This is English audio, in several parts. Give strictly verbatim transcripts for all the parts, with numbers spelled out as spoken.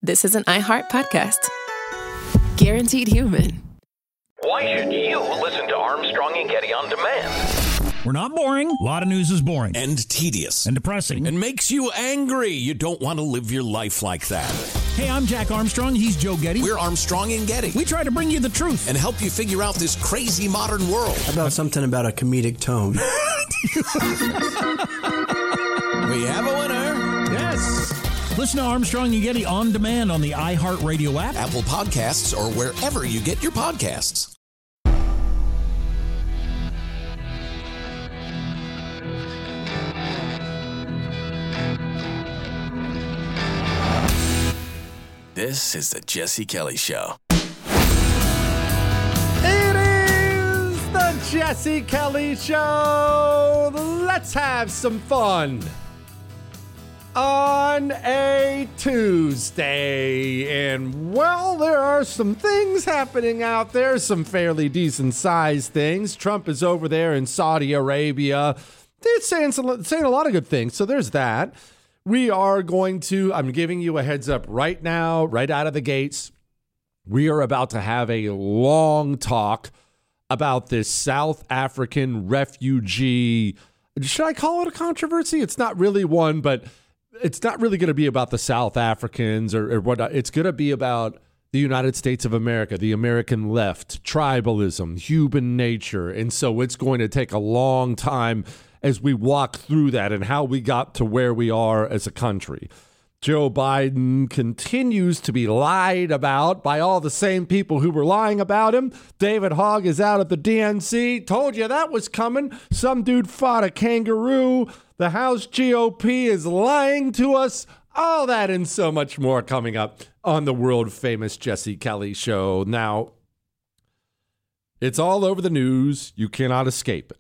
this is an iHeart podcast. Guaranteed human. Why should you listen to Armstrong and Getty on demand? We're not boring. A lot of news is boring. And tedious. And depressing. And makes you angry. You don't want to live your life like that. Hey, I'm Jack Armstrong. He's Joe Getty. We're Armstrong and Getty. We try to bring you the truth. And help you figure out this crazy modern world. How about something about a comedic tone? We have a winner. Yes. Listen to Armstrong and Getty on demand on the iHeartRadio app, Apple Podcasts, or wherever you get your podcasts. This is the Jesse Kelly Show. It is the Jesse Kelly Show. Let's have some fun on a Tuesday. And, well, there are some things happening out there, some fairly decent-sized things. Trump is over there in Saudi Arabia. They're saying, some, saying a lot of good things, so there's that. We are going to, I'm giving you a heads up right now, right out of the gates. We are about to have a long talk about this South African refugee. Should I call it a controversy? It's not really one, but it's not really going to be about the South Africans or, or what. It's going to be about the United States of America, the American left, tribalism, human nature. And so it's going to take a long time as we walk through that and how we got to where we are as a country. Joe Biden continues to be lied about by all the same people who were lying about him. David Hogg is out at the D N C. Told you that was coming. Some dude fought a kangaroo. The House G O P is lying to us. All that and so much more coming up on the world famous Jesse Kelly Show. Now, it's all over the news. You cannot escape it.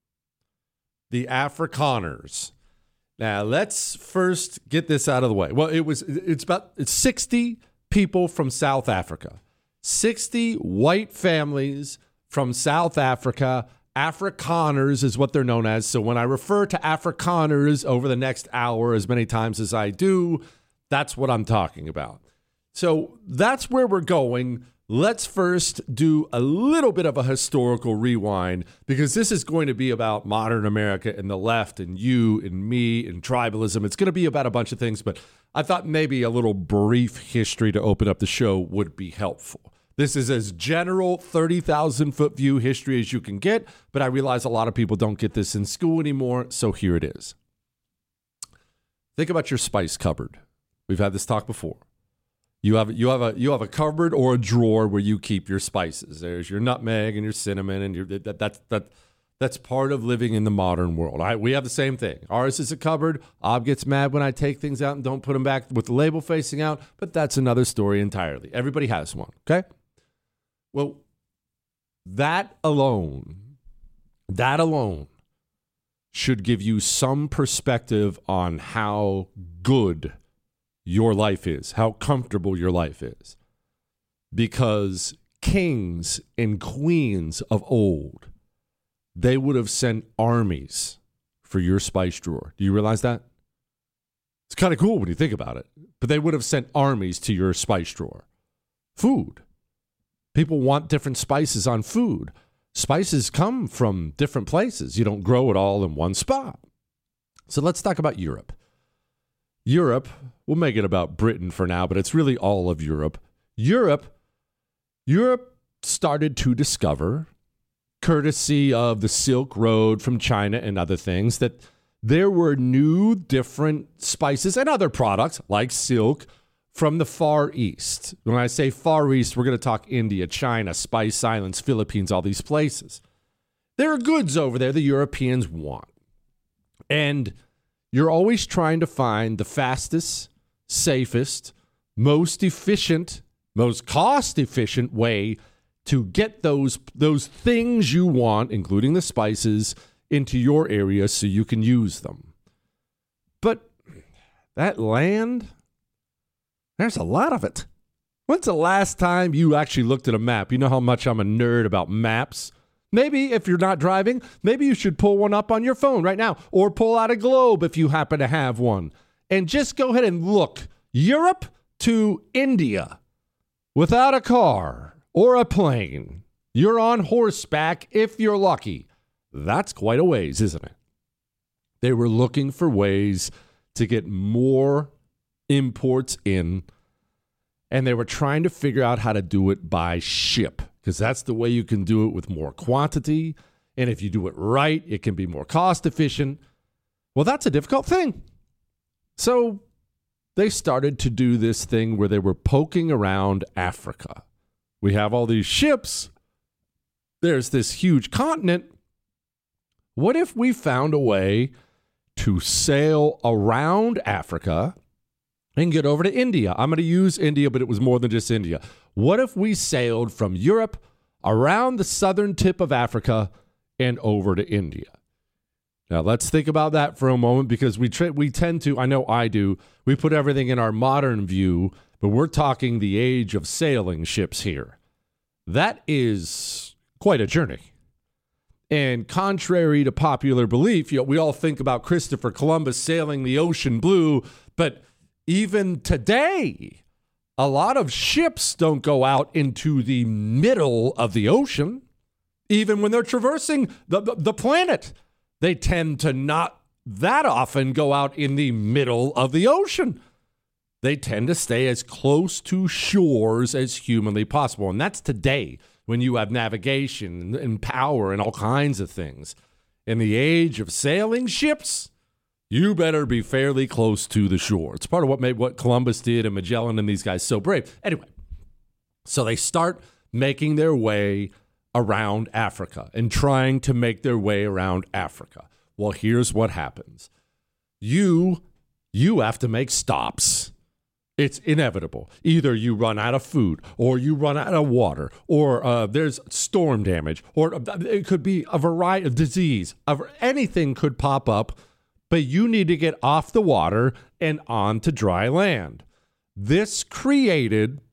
The Afrikaners. Now, let's first get this out of the way. Well, it was it's about it's sixty people from South Africa. sixty white families from South Africa. Afrikaners is what they're known as. So when I refer to Afrikaners over the next hour as many times as I do, that's what I'm talking about. So that's where we're going. Let's first do a little bit of a historical rewind, because this is going to be about modern America and the left and you and me and tribalism. It's going to be about a bunch of things, but I thought maybe a little brief history to open up the show would be helpful. This is as general thirty thousand foot view history as you can get, but I realize a lot of people don't get this in school anymore, so here it is. Think about your spice cupboard. We've had this talk before. You have you have a you have a cupboard or a drawer where you keep your spices. There's your nutmeg and your cinnamon, and your that that's that that's part of living in the modern world. I, we have the same thing. Ours is a cupboard. Ob gets mad when I take things out and don't put them back with the label facing out, but that's another story entirely. Everybody has one, okay? Well, that alone, that alone should give you some perspective on how good your life is, how comfortable your life is. Because kings and queens of old, they would have sent armies for your spice drawer. Do you realize that? It's kind of cool when you think about it. But they would have sent armies to your spice drawer. Food. People want different spices on food. Spices come from different places. You don't grow it all in one spot. So let's talk about Europe. Europe, we'll make it about Britain for now, but it's really all of Europe. Europe, Europe started to discover, courtesy of the Silk Road from China and other things, that there were new, different spices and other products like silk from the Far East. When I say Far East, we're going to talk India, China, Spice Islands, Philippines, all these places. There are goods over there the Europeans want. And you're always trying to find the fastest, safest, most efficient, most cost-efficient way to get those, those things you want, including the spices, into your area so you can use them. But that land, there's a lot of it. When's the last time you actually looked at a map? You know how much I'm a nerd about maps. Maybe if you're not driving, maybe you should pull one up on your phone right now, or pull out a globe if you happen to have one. And just go ahead and look. Europe to India without a car or a plane. You're on horseback if you're lucky. That's quite a ways, isn't it? They were looking for ways to get more imports in, and they were trying to figure out how to do it by ship, because that's the way you can do it with more quantity. And if you do it right, it can be more cost efficient. Well, that's a difficult thing. So they started to do this thing where they were poking around Africa. We have all these ships. There's this huge continent. What if we found a way to sail around Africa and get over to India? I'm going to use India, but it was more than just India. What if we sailed from Europe around the southern tip of Africa and over to India? Now, let's think about that for a moment, because we tra- we tend to, I know I do, we put everything in our modern view, but we're talking the age of sailing ships here. That is quite a journey. And contrary to popular belief, you know, we all think about Christopher Columbus sailing the ocean blue, but even today, a lot of ships don't go out into the middle of the ocean. Even when they're traversing the, the, the planet, they tend to not that often go out in the middle of the ocean. They tend to stay as close to shores as humanly possible. And that's today, when you have navigation and power and all kinds of things. In the age of sailing ships, you better be fairly close to the shore. It's part of what made what Columbus did and Magellan and these guys so brave. Anyway, so they start making their way around Africa and trying to make their way around Africa. Well, here's what happens. You, you have to make stops. It's inevitable. Either you run out of food, or you run out of water, or uh, there's storm damage, or it could be a variety of disease. Anything could pop up, but you need to get off the water and onto dry land. This created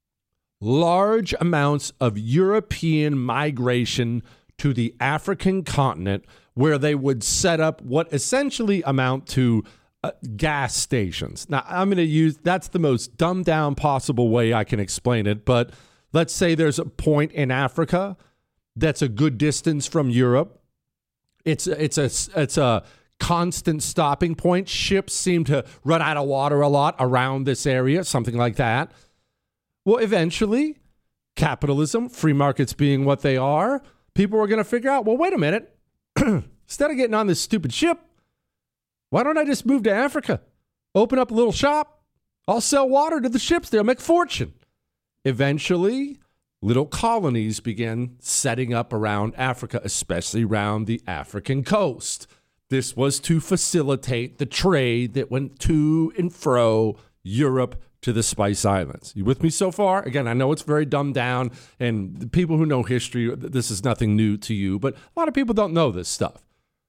large amounts of European migration to the African continent, where they would set up what essentially amount to Uh, gas stations. Now, I'm going to use, that's the most dumbed down possible way I can explain it, but let's say there's a point in Africa that's a good distance from Europe. It's it's a it's a constant stopping point. Ships seem to run out of water a lot around this area, something like that. Well, eventually, capitalism, free markets being what they are, people are going to figure out, well, wait a minute. Instead of getting on this stupid ship, why don't I just move to Africa? Open up a little shop. I'll sell water to the ships there. I'll make a fortune. Eventually, little colonies began setting up around Africa, especially around the African coast. This was to facilitate the trade that went to and fro Europe to the Spice Islands. You with me so far? Again, I know it's very dumbed down, and the people who know history, this is nothing new to you, but a lot of people don't know this stuff.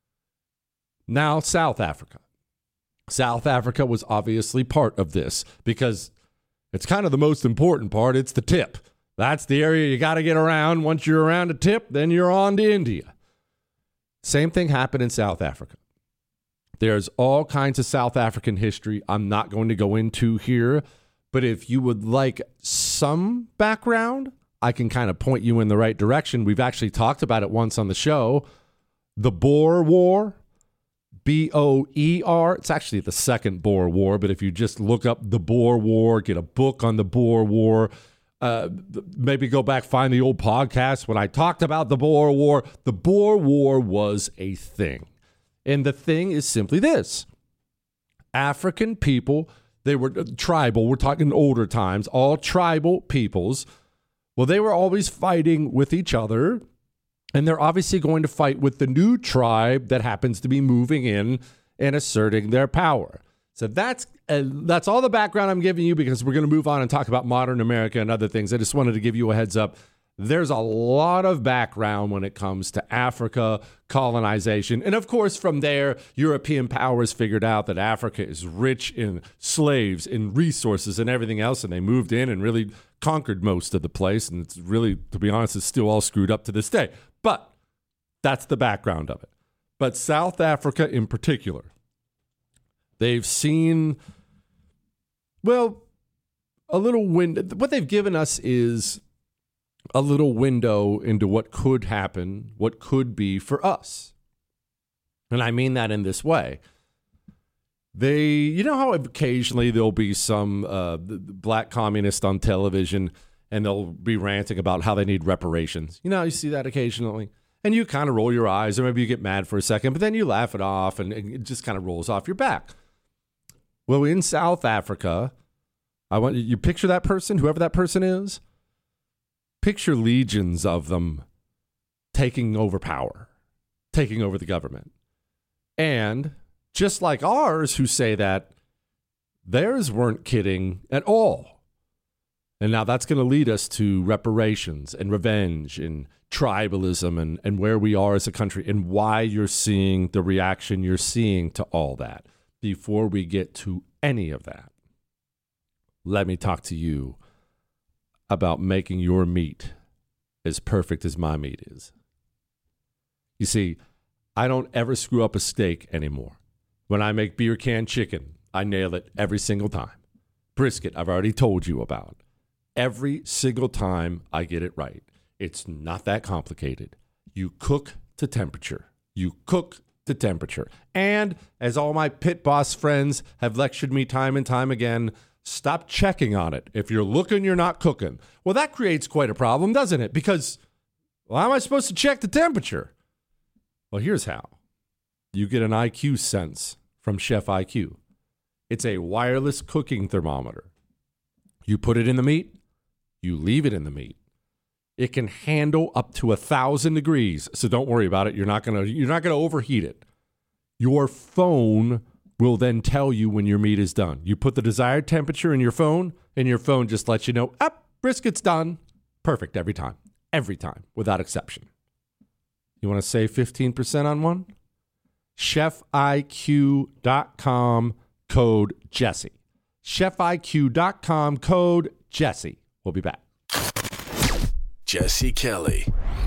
Now, South Africa. South Africa was obviously part of this, because it's kind of the most important part. It's the tip. That's the area you got to get around. Once you're around the tip, then you're on to India. Same thing happened in South Africa. There's all kinds of South African history I'm not going to go into here, but if you would like some background, I can kind of point you in the right direction. We've actually talked about it once on the show. The Boer War. B O E R. It's actually the second Boer War, but if you just look up the Boer War, get a book on the Boer War, uh, maybe go back, find the old podcast when I talked about the Boer War. The Boer War was a thing. And the thing is simply this. African people, they were tribal. We're talking older times, all tribal peoples. Well, they were always fighting with each other. And they're obviously going to fight with the new tribe that happens to be moving in and asserting their power. So that's uh, that's all the background I'm giving you, because we're going to move on and talk about modern America and other things. I just wanted to give you a heads up. There's a lot of background when it comes to Africa, colonization. And of course, from there, European powers figured out that Africa is rich in slaves, in resources, and everything else. And they moved in and really conquered most of the place. And it's really, to be honest, it's still all screwed up to this day. But that's the background of it. But South Africa in particular, they've seen, well, a little window. What they've given us is a little window into what could happen, what could be for us. And I mean that in this way. They, you know how occasionally there'll be some uh, black communist on television and they'll be ranting about how they need reparations. You know, you see that occasionally. And you kind of roll your eyes, or maybe you get mad for a second, but then you laugh it off and it just kind of rolls off your back. Well, in South Africa, I want you picture that person, whoever that person is. Picture legions of them taking over power, taking over the government. And just like ours, who say that, theirs weren't kidding at all. And now that's going to lead us to reparations and revenge and tribalism and, and where we are as a country and why you're seeing the reaction you're seeing to all that. Before we get to any of that, let me talk to you about making your meat as perfect as my meat is. You see, I don't ever screw up a steak anymore. When I make beer can chicken, I nail it every single time. Brisket, I've already told you about. Every single time I get it right. It's not that complicated. You cook to temperature. You cook to temperature. And as all my pit boss friends have lectured me time and time again, stop checking on it. If you're looking, you're not cooking. Well, that creates quite a problem, doesn't it? Because, well, how am I supposed to check the temperature? Well, here's how. You get an I Q sense from Chef I Q. It's a wireless cooking thermometer. You put it in the meat, you leave it in the meat. It can handle up to a thousand degrees, so don't worry about it. You're not gonna you're not gonna overheat it. Your phone will then tell you when your meat is done. You put the desired temperature in your phone, and your phone just lets you know, up, brisket's done. Perfect every time, every time, without exception. You want to save fifteen percent on one? chef I Q dot com code Jesse. chef I Q dot com code Jesse. We'll be back. Jesse Kelly.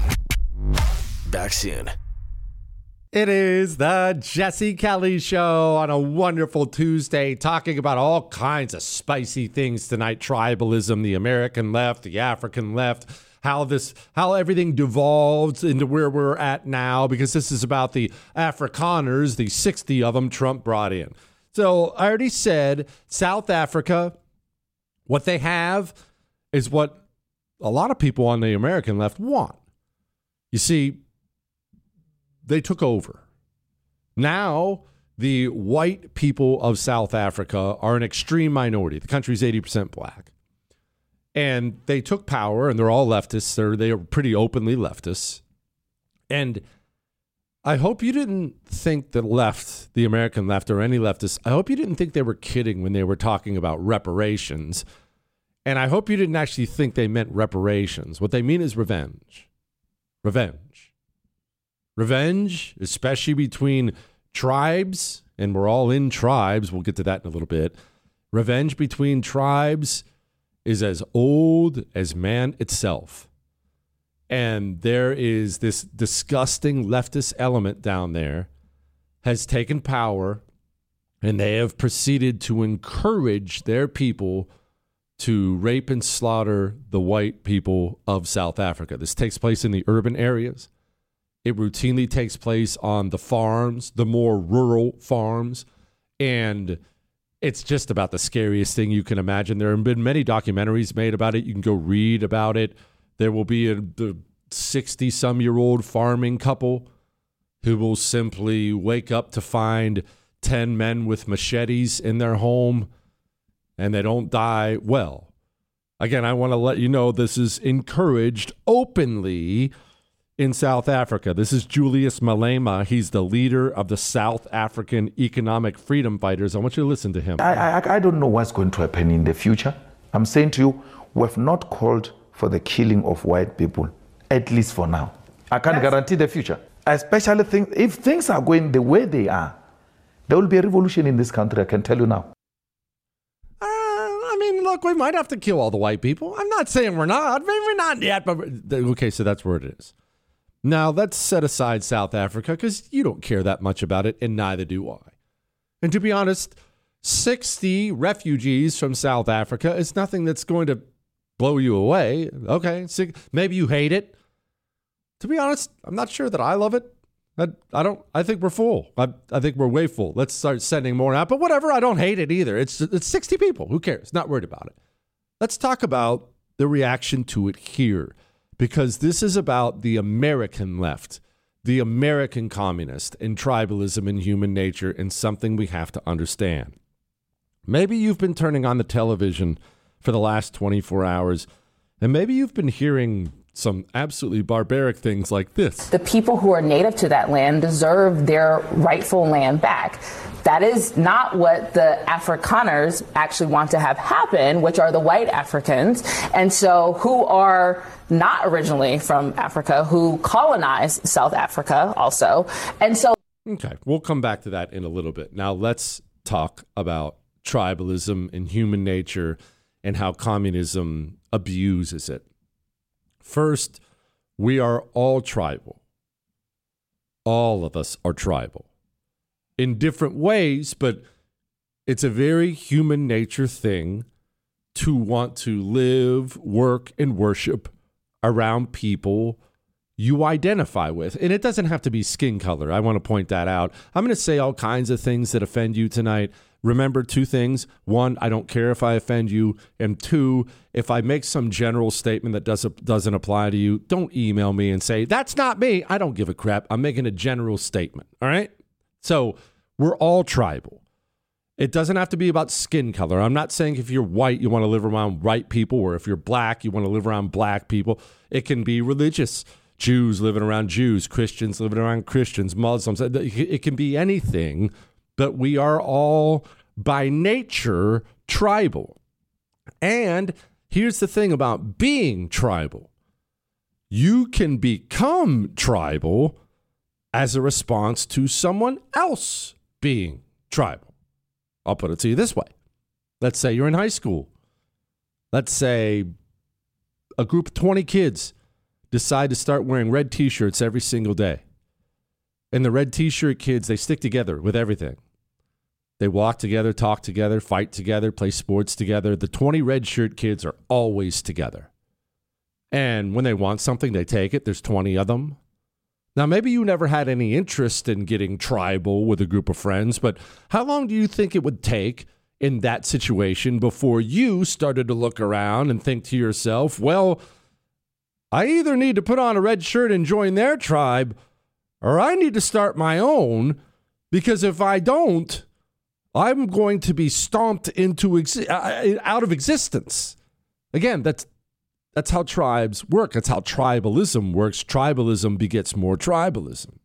Back soon. It is the Jesse Kelly Show on a wonderful Tuesday, talking about all kinds of spicy things tonight. Tribalism, the American left, the African left, how this, how everything devolves into where we're at now, because this is about the Afrikaners, the sixty of them Trump brought in. So I already said South Africa, what they have is what a lot of people on the American left want. You see, they took over. Now, the white people of South Africa are an extreme minority. The country's eighty percent black. And they took power, and they're all leftists. They're, they are pretty openly leftists. And I hope you didn't think the left, the American left, or any leftists, I hope you didn't think they were kidding when they were talking about reparations. And I hope you didn't actually think they meant reparations. What they mean is revenge. Revenge. Revenge, especially between tribes, and we're all in tribes. We'll get to that in a little bit. Revenge between tribes is as old as man itself. And there is this disgusting leftist element down there has taken power, and they have proceeded to encourage their people to rape and slaughter the white people of South Africa. This takes place in the urban areas. It routinely takes place on the farms, the more rural farms, and it's just about the scariest thing you can imagine. There have been many documentaries made about it. You can go read about it. There will be a sixty-some-year-old farming couple who will simply wake up to find ten men with machetes in their home, and they don't die well. Again, I want to let you know this is encouraged openly in South Africa. This is Julius Malema. He's the leader of the South African Economic Freedom Fighters. I want you to listen to him. I, I, I don't know what's going to happen in the future. I'm saying to you, we have not called for the killing of white people, at least for now. I can't That's... guarantee the future. I especially think if things are going the way they are, there will be a revolution in this country, I can tell you now. Uh, I mean, look, we might have to kill all the white people. I'm not saying we're not. Maybe we're not yet, but okay, so that's where it is. Now, let's set aside South Africa because you don't care that much about it, and neither do I. And to be honest, sixty refugees from South Africa is nothing that's going to blow you away. Okay, maybe you hate it. To be honest, I'm not sure that I love it. I, I don't. I think we're full. I, I think we're way full. Let's start sending more out. But whatever, I don't hate it either. It's it's sixty people. Who cares? Not worried about it. Let's talk about the reaction to it here, because this is about the American left, the American communist, and tribalism and human nature, and something we have to understand. Maybe you've been turning on the television for the last twenty-four hours, and maybe you've been hearing some absolutely barbaric things like this. The people who are native to that land deserve their rightful land back. That is not what the Afrikaners actually want to have happen, which are the white Africans, and so who are not originally from Africa, who colonized South Africa also. And so. Okay, we'll come back to that in a little bit. Now let's talk about tribalism and human nature and how communism abuses it. First, we are all tribal. All of us are tribal in different ways, but it's a very human nature thing to want to live, work, and worship around people you identify with. And it doesn't have to be skin color. I want to point that out. I'm going to say all kinds of things that offend you tonight. Remember two things. One, I don't care if I offend you. And two, if I make some general statement that doesn't doesn't apply to you, don't email me and say, that's not me. I don't give a crap. I'm making a general statement. All right? So we're all tribal. It doesn't have to be about skin color. I'm not saying if you're white, you want to live around white people, or if you're black, you want to live around black people. It can be religious. Jews living around Jews, Christians living around Christians, Muslims. It can be anything. But we are all, by nature, tribal. And here's the thing about being tribal. You can become tribal as a response to someone else being tribal. I'll put it to you this way. Let's say you're in high school. Let's say a group of twenty kids decide to start wearing red T-shirts every single day. And the red T-shirt kids, they stick together with everything. They walk together, talk together, fight together, play sports together. The twenty red shirt kids are always together. And when they want something, they take it. There's twenty of them. Now, maybe you never had any interest in getting tribal with a group of friends, but how long do you think it would take in that situation before you started to look around and think to yourself, well, I either need to put on a red shirt and join their tribe, or I need to start my own, because if I don't, I'm going to be stomped into exi- uh, out of existence. Again, that's that's how tribes work. That's how tribalism works. Tribalism begets more tribalism.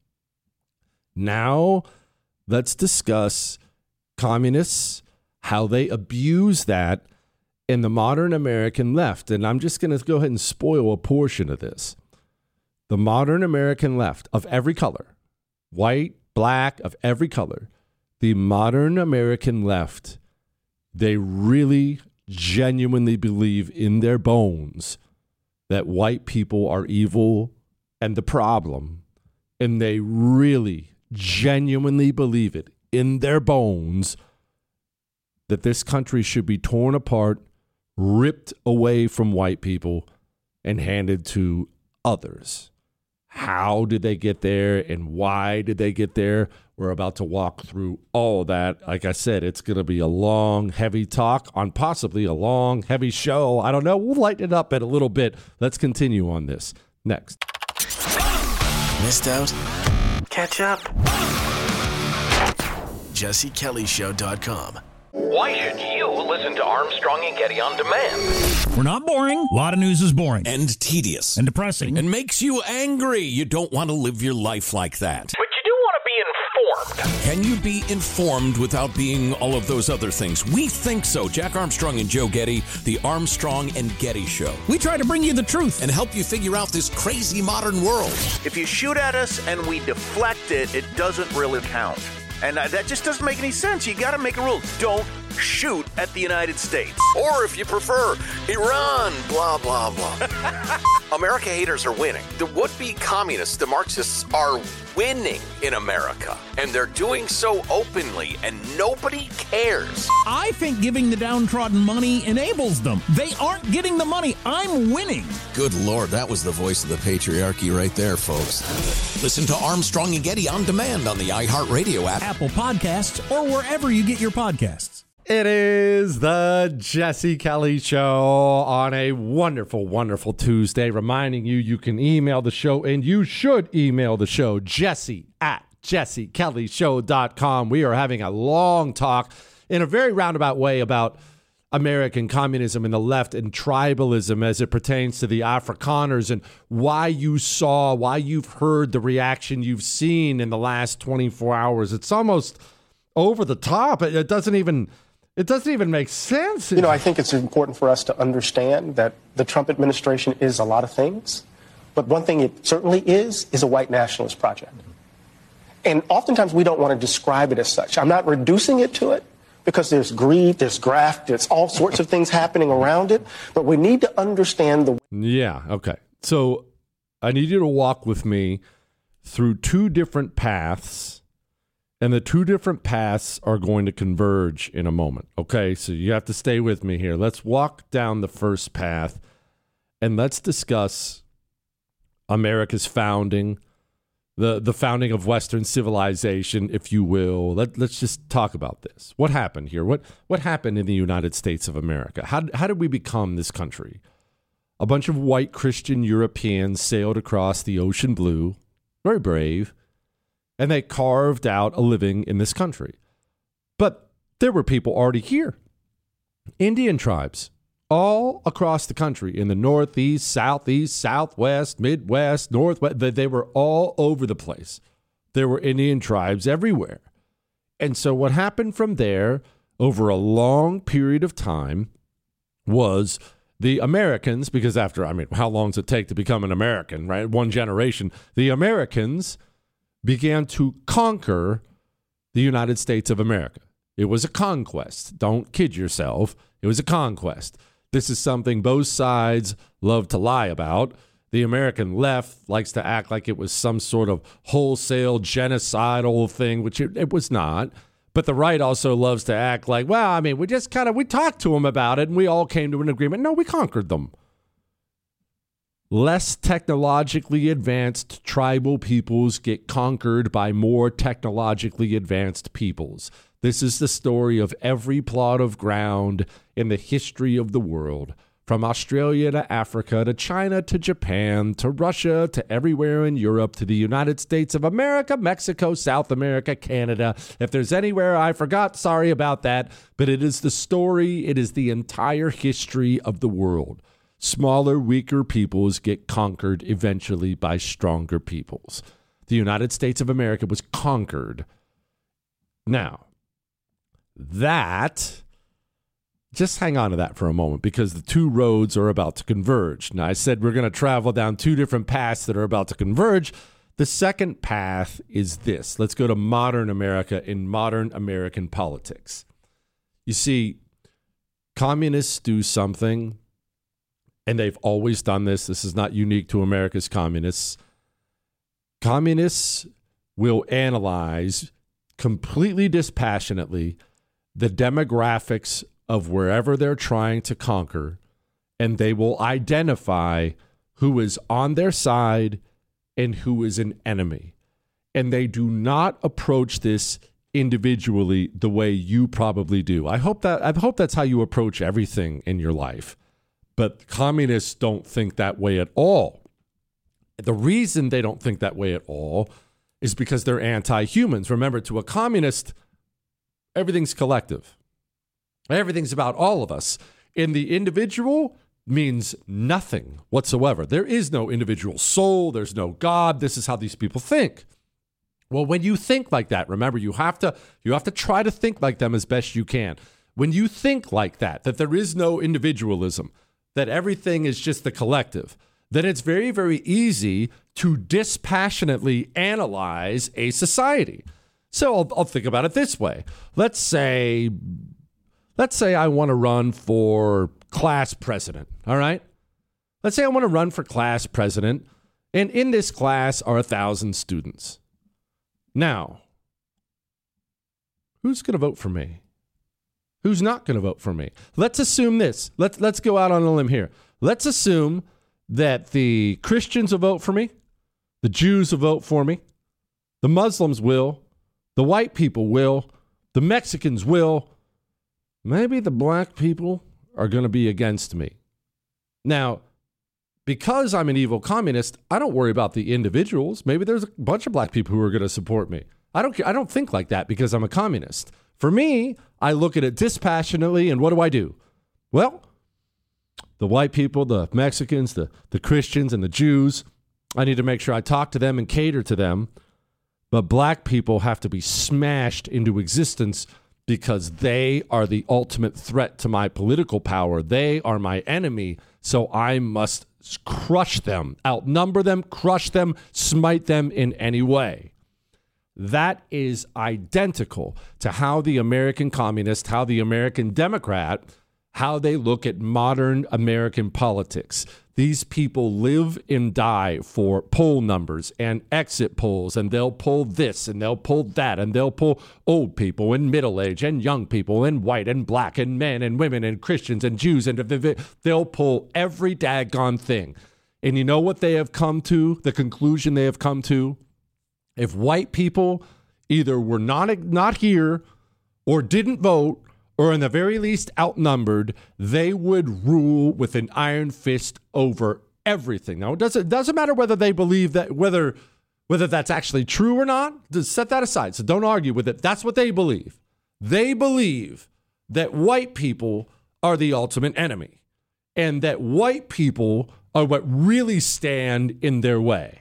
Now, let's discuss communists, how they abuse that in the modern American left. And I'm just going to go ahead and spoil a portion of this. The modern American left of every color, white, black, of every color, the modern American left, they really genuinely believe in their bones that white people are evil and the problem. And they really genuinely believe it in their bones that this country should be torn apart, ripped away from white people, and handed to others. How did they get there and why did they get there? We're about to walk through all of that. Like I said, it's going to be a long, heavy talk on possibly a long, heavy show. I don't know. We'll lighten it up in a little bit. Let's continue on this next. Missed out? Catch up. Jesse Kelly Show dot com. Why should you listen to Armstrong and Getty on demand? We're not boring. A lot of news is boring. And tedious. And depressing. And makes you angry. You don't want to live your life like that. But you do want to be informed. Can you be informed without being all of those other things? We think so. Jack Armstrong and Joe Getty, the Armstrong and Getty Show. We try to bring you the truth and help you figure out this crazy modern world. If you shoot at us and we deflect it, it doesn't really count. And that just doesn't make any sense. You got to make a rule. Don't shoot at the United States. Or if you prefer, Iran, blah, blah, blah. America haters are winning. The would-be communists, the Marxists, are winning in America. And they're doing so openly, and nobody cares. I think giving the downtrodden money enables them. They aren't getting the money. I'm winning. Good Lord, that was the voice of the patriarchy right there, folks. Listen to Armstrong and Getty on demand on the iHeartRadio app, Apple Podcasts, or wherever you get your podcasts. It is the Jesse Kelly Show on a wonderful, wonderful Tuesday, reminding you you can email the show, and you should email the show, Jesse at jesse kelly show dot com. We are having a long talk in a very roundabout way about American communism and the left and tribalism as it pertains to the Afrikaners, and why you saw, why you've heard the reaction you've seen in the last twenty-four hours. It's almost over the top. It, it doesn't even... It doesn't even make sense. You know, I think it's important for us to understand that the Trump administration is a lot of things, but one thing it certainly is, is a white nationalist project. And oftentimes we don't want to describe it as such. I'm not reducing it to it because there's greed, there's graft, there's all sorts of things happening around it, but we need to understand the... Yeah, okay. So I need you to walk with me through two different paths. And the two different paths are going to converge in a moment. Okay, so you have to stay with me here. Let's walk down the first path and let's discuss America's founding, the, the founding of Western civilization, if you will. Let, let's just talk about this. What happened here? What what happened in the United States of America? How, how did we become this country? A bunch of white Christian Europeans sailed across the ocean blue, very brave, and they carved out a living in this country. But there were people already here. Indian tribes all across the country in the Northeast, Southeast, Southwest, Midwest, Northwest. They were all over the place. There were Indian tribes everywhere. And so what happened from there over a long period of time was the Americans, because after, I mean, how long does it take to become an American, right? One generation. The Americans began to conquer the United States of America. It was a conquest. Don't kid yourself. It was a conquest. This is something both sides love to lie about. The American left likes to act like it was some sort of wholesale genocidal thing, which it, it was not. But the right also loves to act like, well, I mean, we just kind of, we talked to them about it and we all came to an agreement. No, we conquered them. Less technologically advanced tribal peoples get conquered by more technologically advanced peoples. This is the story of every plot of ground in the history of the world, from Australia to Africa to China to Japan to Russia to everywhere in Europe to the United States of America, Mexico, South America, Canada. If there's anywhere I forgot, sorry about that, but it is the story, it is the entire history of the world. Smaller, weaker peoples get conquered eventually by stronger peoples. The United States of America was conquered. Now, that, just hang on to that for a moment, because the two roads are about to converge. Now, I said we're going to travel down two different paths that are about to converge. The second path is this. Let's go to modern America in modern American politics. You see, communists do something, and they've always done this. This is not unique to America's communists. Communists will analyze completely dispassionately the demographics of wherever they're trying to conquer, and they will identify who is on their side and who is an enemy. And they do not approach this individually the way you probably do. I hope that I hope that's how you approach everything in your life. But communists don't think that way at all. The reason they don't think that way at all is because they're anti-humans. Remember, to a communist, everything's collective. Everything's about all of us. And the individual means nothing whatsoever. There is no individual soul. There's no God. This is how these people think. Well, when you think like that, remember, you have to you have to try to think like them as best you can. When you think like that, that there is no individualism, that everything is just the collective, then it's very, very easy to dispassionately analyze a society. So I'll, I'll think about it this way. Let's say let's say I want to run for class president, all right? Let's say I want to run for class president, and in this class are a thousand students. Now, who's going to vote for me? Who's not going to vote for me? Let's assume this. Let's, let's go out on a limb here. Let's assume that the Christians will vote for me, the Jews will vote for me, the Muslims will, the white people will, the Mexicans will, maybe the black people are going to be against me. Now, because I'm an evil communist, I don't worry about the individuals. Maybe there's a bunch of black people who are going to support me. I don't I don't think like that because I'm a communist. For me, I look at it dispassionately, and what do I do? Well, the white people, the Mexicans, the, the Christians, and the Jews, I need to make sure I talk to them and cater to them. But black people have to be smashed into existence because they are the ultimate threat to my political power. They are my enemy, so I must crush them, outnumber them, crush them, smite them in any way. That is identical to how the American communist, how the American Democrat, how they look at modern American politics. These people live and die for poll numbers and exit polls, and they'll pull this and they'll pull that, and they'll pull old people and middle age and young people and white and black and men and women and Christians and Jews, and they'll pull every daggone thing. And you know what they have come to, the conclusion they have come to? If white people either were not, not here or didn't vote, or in the very least outnumbered, they would rule with an iron fist over everything. Now, it doesn't, it doesn't matter whether they believe that, whether, whether that's actually true or not. Just set that aside. So don't argue with it. That's what they believe. They believe that white people are the ultimate enemy and that white people are what really stand in their way.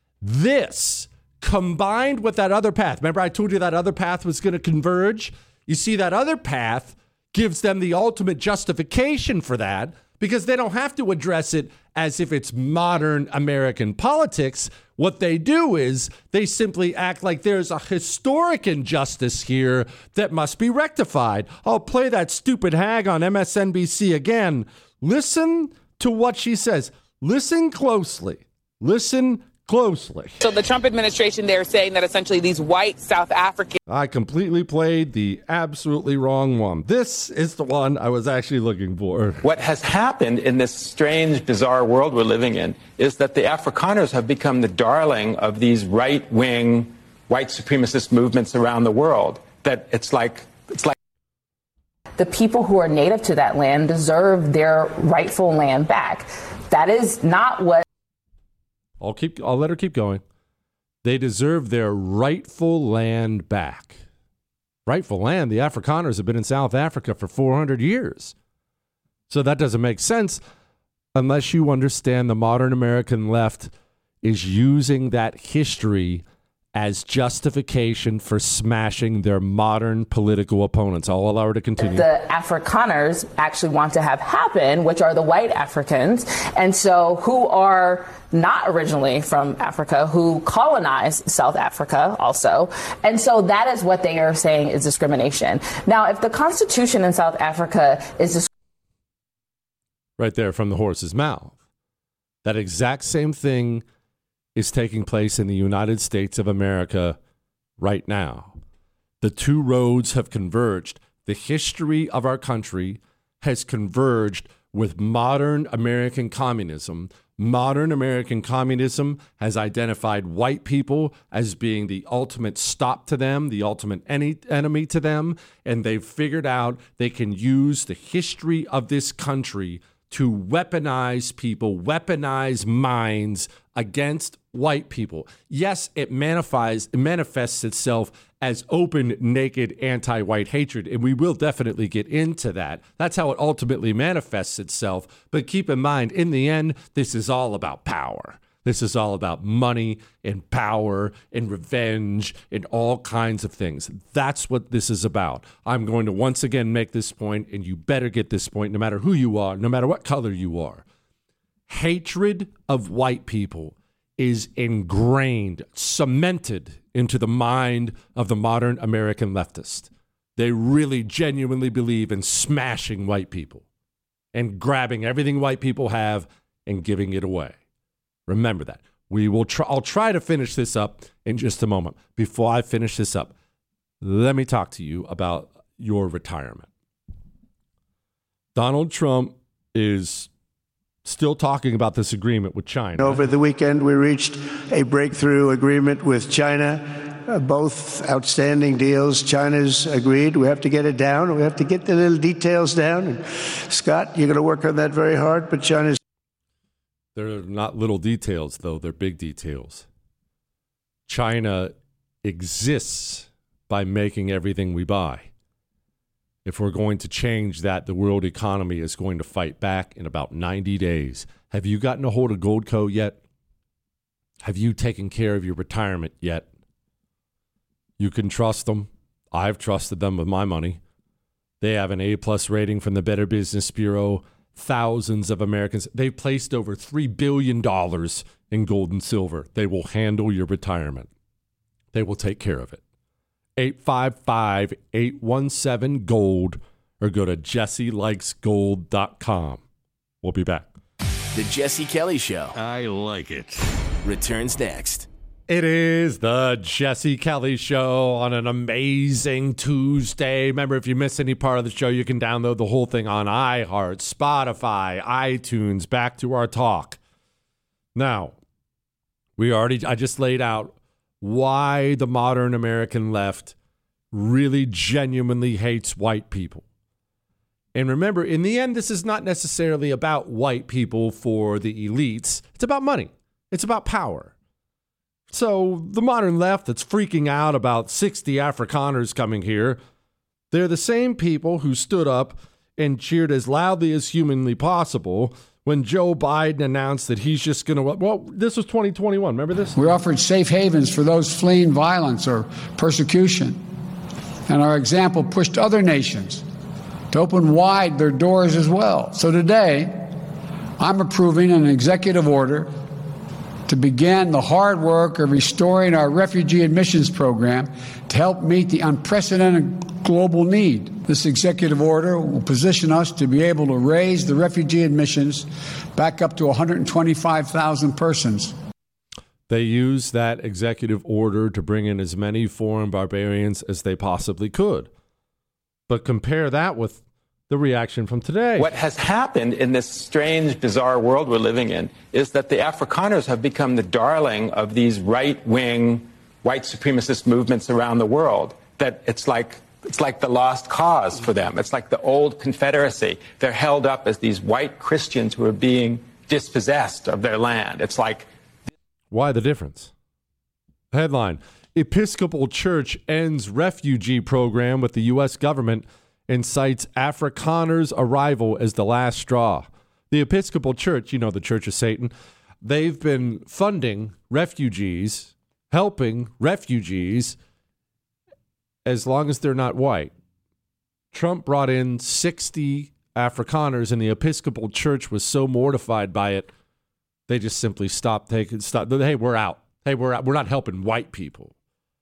This, combined with that other path, remember I told you that other path was going to converge? You see, that other path gives them the ultimate justification for that because they don't have to address it as if it's modern American politics. What they do is they simply act like there's a historic injustice here that must be rectified. I'll play that stupid hag on M S N B C again. Listen to what she says. Listen closely. Listen closely. So the Trump administration, they're saying that essentially these white South Africans. I completely played the absolutely wrong one. This is the one I was actually looking for. What has happened in this strange, bizarre world we're living in is that the Afrikaners have become the darling of these right-wing, white supremacist movements around the world. That it's like, it's like. The people who are native to that land deserve their rightful land back. That is not what. I'll keep. I'll let her keep going. They deserve their rightful land back. Rightful land? The Afrikaners have been in South Africa for four hundred years. So that doesn't make sense unless you understand the modern American left is using that history as justification for smashing their modern political opponents. I'll allow her to continue. The Afrikaners actually want to have happen, which are the white Africans, and so who are not originally from Africa, who colonized South Africa also. And so that is what they are saying is discrimination. Now, if the Constitution in South Africa is dis- right there from the horse's mouth, that exact same thing is taking place in the United States of America right now. The two roads have converged. The history of our country has converged with modern American communism. Modern American communism has identified white people as being the ultimate stop to them, the ultimate any enemy to them, and they've figured out they can use the history of this country to weaponize people, weaponize minds against white people. Yes, it manifests, it manifests itself as open, naked, anti-white hatred, and we will definitely get into that. That's how it ultimately manifests itself. But keep in mind, in the end, this is all about power. This is all about money and power and revenge and all kinds of things. That's what this is about. I'm going to once again make this point, and you better get this point no matter who you are, no matter what color you are. Hatred of white people is ingrained, cemented into the mind of the modern American leftist. They really genuinely believe in smashing white people and grabbing everything white people have and giving it away. Remember that. We will try, I'll try to finish this up in just a moment. Before I finish this up, let me talk to you about your retirement. Donald Trump is still talking about this agreement with China. Over the weekend, we reached a breakthrough agreement with China. Uh, both outstanding deals. China's agreed. We have to get it down. We have to get the little details down. And Scott, you're going to work on that very hard, but China's... They're not little details, though. They're big details. China exists by making everything we buy. If we're going to change that, the world economy is going to fight back in about ninety days. Have you gotten a hold of Goldco yet? Have you taken care of your retirement yet? You can trust them. I've trusted them with my money. They have an A-plus rating from the Better Business Bureau. Thousands of Americans. They've placed over three billion dollars in gold and silver. They will handle your retirement. They will take care of it. eight five five, eight one seven, GOLD or go to jesse likes gold dot com. We'll be back. The Jesse Kelly Show. I like it. Returns next. It is the Jesse Kelly Show on an amazing Tuesday. Remember, if you miss any part of the show, you can download the whole thing on iHeart, Spotify, iTunes. Back to our talk. Now, we already, I just laid out why the modern American left really genuinely hates white people. And remember, in the end, this is not necessarily about white people for the elites. It's about money. It's about power. So the modern left that's freaking out about sixty Afrikaners coming here, they're the same people who stood up and cheered as loudly as humanly possible when Joe Biden announced that he's just going to, well, this was twenty twenty-one. Remember this? We offered safe havens for those fleeing violence or persecution. And our example pushed other nations to open wide their doors as well. So today, I'm approving an executive order to begin the hard work of restoring our refugee admissions program to help meet the unprecedented global need. This executive order will position us to be able to raise the refugee admissions back up to one hundred twenty-five thousand persons. They used that executive order to bring in as many foreign barbarians as they possibly could. But compare that with the reaction from today. What has happened in this strange, bizarre world we're living in is that the Afrikaners have become the darling of these right-wing, white supremacist movements around the world. That it's like it's like the lost cause for them. It's like the old Confederacy. They're held up as these white Christians who are being dispossessed of their land. It's like... Why the difference? Headline: Episcopal Church ends refugee program with the U S government and cites Afrikaners' arrival as the last straw. The Episcopal Church, you know, the Church of Satan, they've been funding refugees, helping refugees, as long as they're not white. Trump brought in sixty Afrikaners, and the Episcopal Church was so mortified by it, they just simply stopped taking, stop. Hey, we're out. Hey, we're out. We're not helping white people.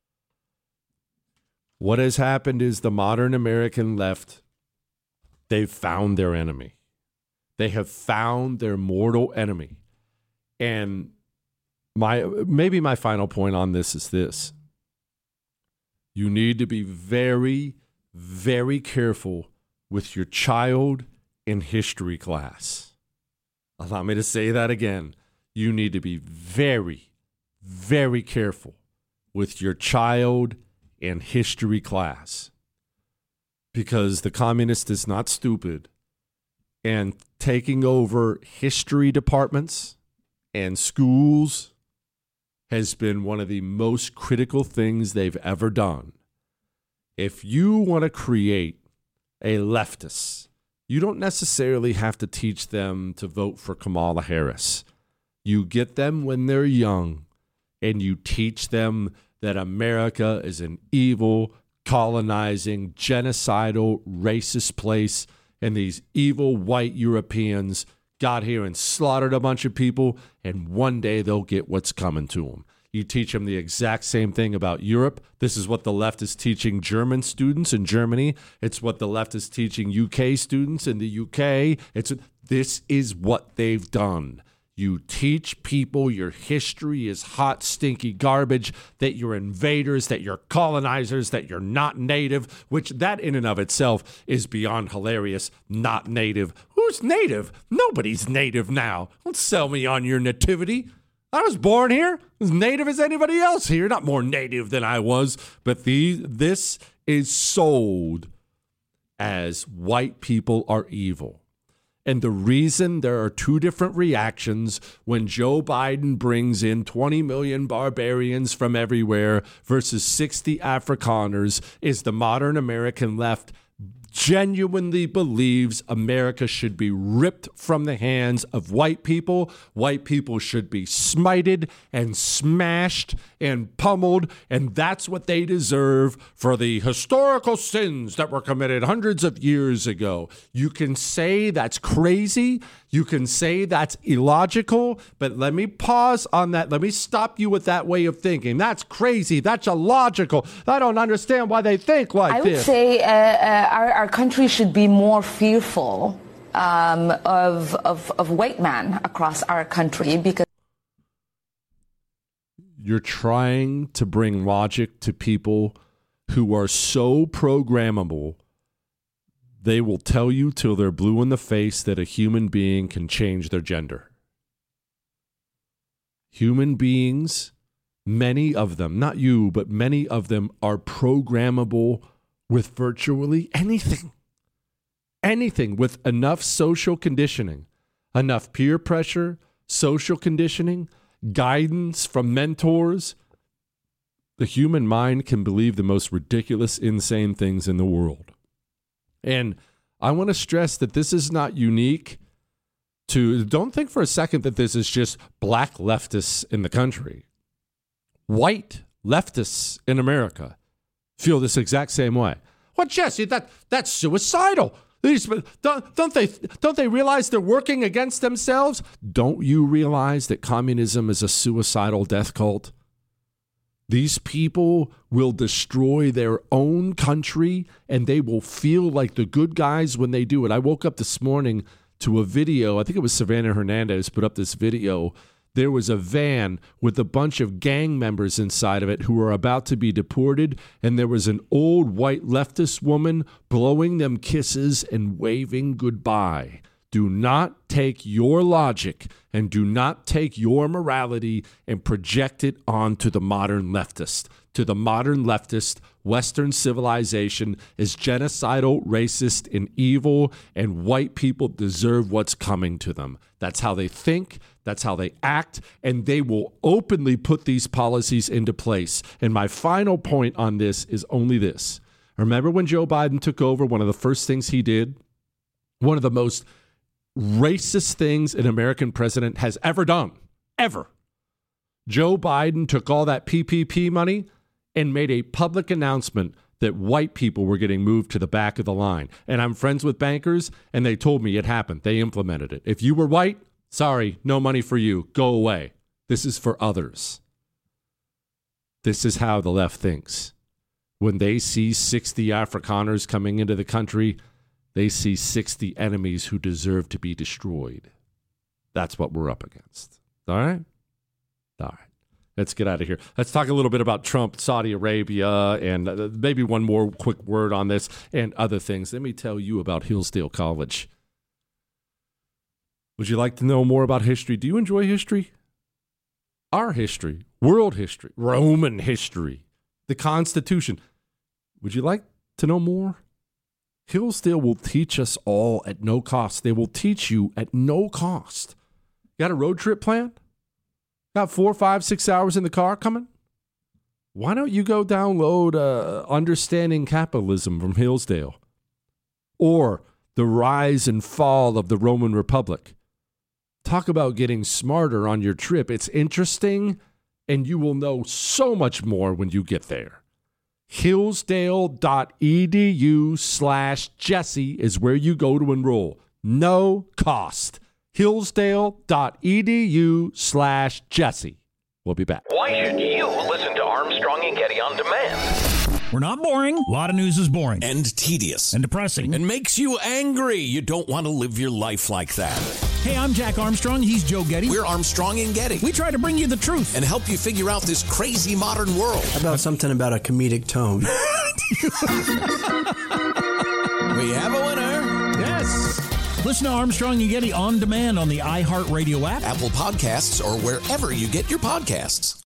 What has happened is the modern American left, they've found their enemy. They have found their mortal enemy. And my maybe my final point on this is this. You need to be very, very careful with your child in history class. Allow me to say that again. You need to be very, very careful with your child in history class, because the communist is not stupid, and taking over history departments and schools has been one of the most critical things they've ever done. If you want to create a leftist, you don't necessarily have to teach them to vote for Kamala Harris. You get them when they're young, and you teach them that America is an evil, colonizing, genocidal, racist place, and these evil white Europeans got here and slaughtered a bunch of people, and one day they'll get what's coming to them. You teach them the exact same thing about Europe. This is what the left is teaching German students in Germany. It's what the left is teaching U K students in the U K. It's this is what they've done. You teach people your history is hot, stinky garbage, that you're invaders, that you're colonizers, that you're not native, which that in and of itself is beyond hilarious. Not native. Who's native? Nobody's native now. Don't sell me on your nativity. I was born here, as native as anybody else here, not more native than I was, but the, this is sold as white people are evil. And the reason there are two different reactions when Joe Biden brings in twenty million barbarians from everywhere versus sixty Afrikaners is the modern American left genuinely believes America should be ripped from the hands of white people. White people should be smited and smashed and pummeled, and that's what they deserve for the historical sins that were committed hundreds of years ago. You can say that's crazy. You can say that's illogical, but let me pause on that. Let me stop you with that way of thinking. That's crazy. That's illogical. I don't understand why they think like I this. I would say uh, uh, our, our country should be more fearful um, of, of, of white men across our country because you're trying to bring logic to people who are so programmable they will tell you till they're blue in the face that a human being can change their gender. Human beings, many of them, not you, but many of them are programmable with virtually anything. Anything with enough social conditioning, enough peer pressure, social conditioning, guidance from mentors. The human mind can believe the most ridiculous, insane things in the world. And I want to stress that this is not unique to, don't think for a second that this is just black leftists in the country. White leftists in America feel this exact same way. Well, Jesse, that that's suicidal. These, don't, don't they don't they realize they're working against themselves? Don't you realize that communism is a suicidal death cult? These people will destroy their own country, and they will feel like the good guys when they do it. I woke up this morning to a video. I think it was Savannah Hernandez put up this video. There was a van with a bunch of gang members inside of it who were about to be deported, and there was an old white leftist woman blowing them kisses and waving goodbye. Do not take your logic and do not take your morality and project it onto the modern leftist. To the modern leftist, Western civilization is genocidal, racist, and evil, and white people deserve what's coming to them. That's how they think, that's how they act, and they will openly put these policies into place. And my final point on this is only this. Remember when Joe Biden took over, one of the first things he did, one of the most racist things an American president has ever done, ever. Joe Biden took all that P P P money and made a public announcement that white people were getting moved to the back of the line. And I'm friends with bankers, and they told me it happened. They implemented it. If you were white, sorry, no money for you. Go away. This is for others. This is how the left thinks. When they see sixty Afrikaners coming into the country, they see sixty enemies who deserve to be destroyed. That's what we're up against. All right? All right. Let's get out of here. Let's talk a little bit about Trump, Saudi Arabia, and uh, maybe one more quick word on this and other things. Let me tell you about Hillsdale College. Would you like to know more about history? Do you enjoy history? Our history, world history, Roman history, the Constitution. Would you like to know more? Hillsdale will teach us all at no cost. They will teach you at no cost. Got a road trip planned? Got four, five, six hours in the car coming? Why don't you go download uh, Understanding Capitalism from Hillsdale? Or The Rise and Fall of the Roman Republic. Talk about getting smarter on your trip. It's interesting, and you will know so much more when you get there. Hillsdale.edu slash Jesse is where you go to enroll. No cost. Hillsdale.edu slash Jesse. We'll be back. Why should you listen to Armstrong and Getty on demand? We're not boring. A lot of news is boring. And tedious. And depressing. And makes you angry. You don't want to live your life like that. Hey, I'm Jack Armstrong. He's Joe Getty. We're Armstrong and Getty. We try to bring you the truth. And help you figure out this crazy modern world. How about something about a comedic tone? We have a winner. Yes. Listen to Armstrong and Getty on demand on the iHeartRadio app, Apple Podcasts, or wherever you get your podcasts.